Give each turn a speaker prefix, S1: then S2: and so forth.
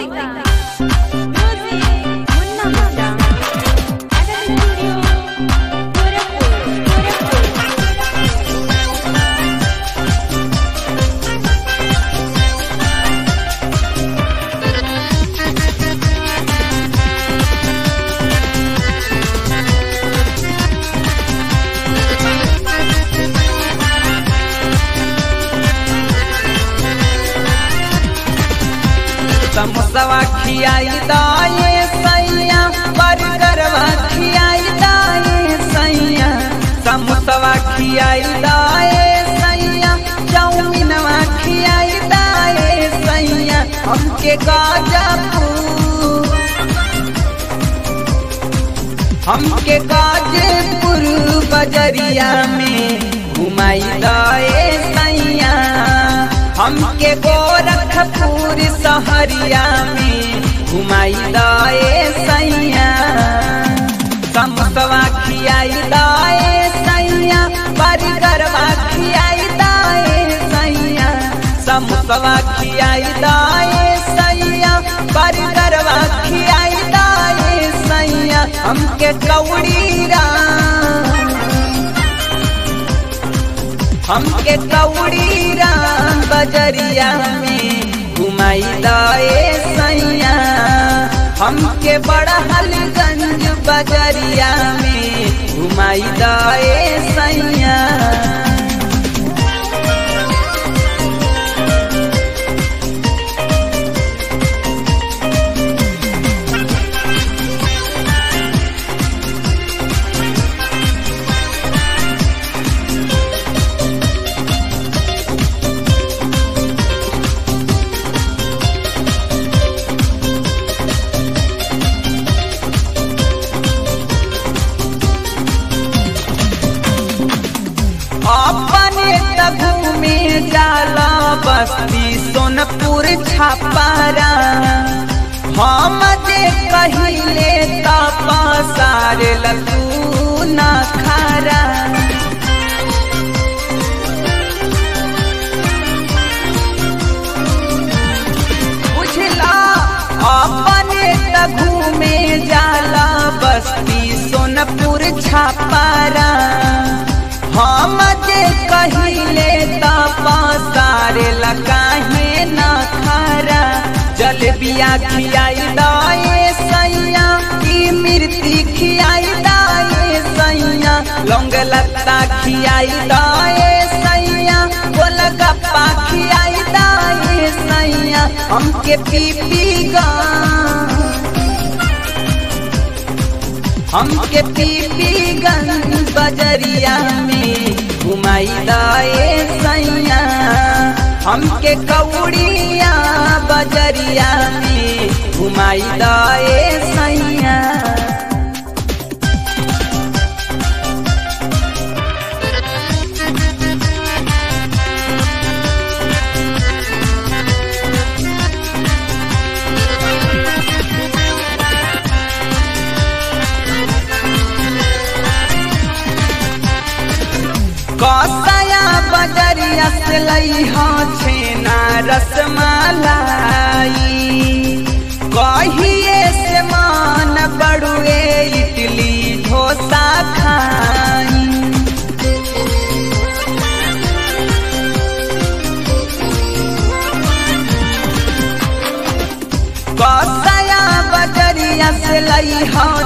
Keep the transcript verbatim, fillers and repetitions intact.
S1: समोसवा खियाई दाए सैया, बर्गरवा खियाई दाए सैया, समोसवा खियाई दाए सैया, चाउमीनवा खियाई दाए सैया, हमके गाजीपुर हमके गाजीपुर बजरिया में घुमाई दाए सैया, हमके गोरखपुर सहरिया में घुमाई दाए सैया, समोसवा खियाई दाए सैया, बर्गरवा खियाई दाए सैया, समोसवा खियाई दाए सैया, बर्गरवा खियाई दाए सैया, हमके कौड़ी हमके कौड़ी राम बजरिया में घुमाई दाए सैया, हमके बड़हलगंज बजरिया में घुमाई दाए सैया। अपने तभू में जाला बस्ती सोनपुर छापारा, हम जे कहिले तपसार लगू न खारा, बुझला अपने तभू में जाला बस्ती सोनपुर छापारा, हम जे कहिले तपसारे लगाहे न खारा, जलेबिया खियाई दाए सैया, की मिर्ची खियाई दाए सैया, लौंग लत्ता खियाई दाए सैया, गोलगप्पा खियाई दाए सैया, हमके पीपीगंज हमके पीपीगंज बजरिया में घुमाई दाए सैया, हमके कौड़िया बजरिया में घुमाई दाए सैया। कौसया बजरिया से लइहा छेना रसमलाई, कहिए से मान बड़ुए इडली डोसा खाई, कौसया बजरिया से लइहा